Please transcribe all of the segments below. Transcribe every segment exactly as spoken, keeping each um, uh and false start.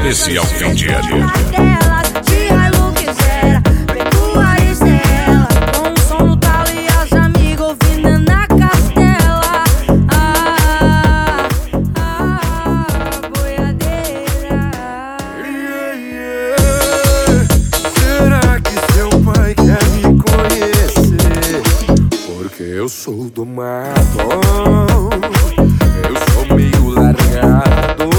Especial fim de ano. De Hilux era pecuária estrela, com o som no talo e as amigas ouvindo na castela. Ah, ah, boiadeira. Yeah, yeah. Será que seu pai quer me conhecer? Porque eu sou do mato, eu sou meio largado.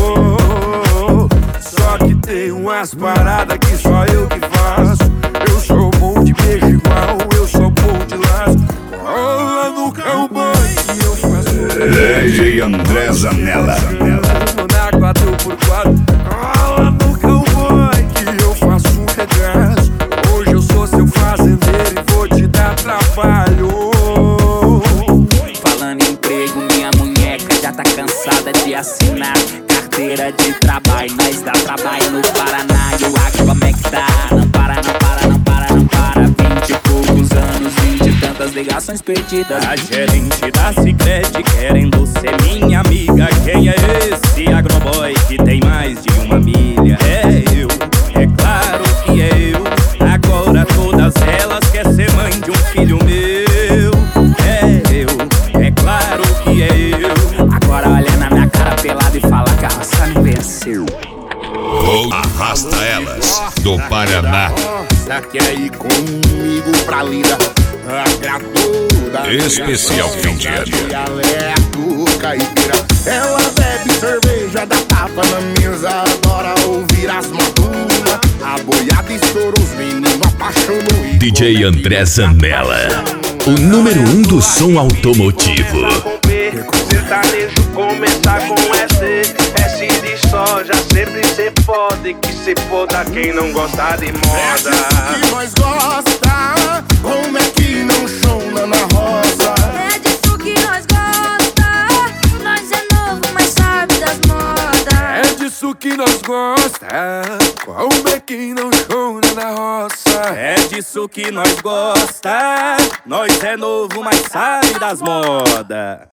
Só que tem umas paradas que só eu que faço. Eu sou bom de beijo igual, eu sou bom de laço. Cola no cowboy que eu faço. D J André Zanella. Na quatro por quatro. Cola no cowboy que eu faço um regaço. Hoje eu sou seu fazendeiro e vou te dar trabalho. Falando em emprego, minha munheca já tá cansada de assinar carteira de trabalho. Nós dá trabalho no Paraná e o Acre como é que tá? Não para, não para, não para, não para. Vinte e poucos anos, vinte e tantas ligações perdidas. A gerente da Sicredi querendo ser minha amiga. Quem é esse agroboy que tem mais de uma milha? É eu, é claro que é eu. Agora todas elas querem ser mãe de um filho meu. É eu, é claro que é eu. Agora olha na minha cara pelada e fala que a raça me venceu. Ou Arrasta Elas, do Paraná. Ela quer ir comigo pra lida, agradou da Especial fim de ano. dialeto caipira. Ela bebe cerveja, dá tapa na mesa, adora ouvir as maduras. A boiada estourou, os meninos apaixonou e D J André Zanella, o número um do som automotivo. Sertanejo começar com S, S de soja, sempre cê pode, que cê foda quem não gosta de moda. É disso que nós gosta, como é que não chona na roça? É disso que nós gosta, nós é novo, mas sabe das modas. É disso que nós gosta, como é que não chora na roça? É disso que nós gosta, nós é novo, mas sabe das modas.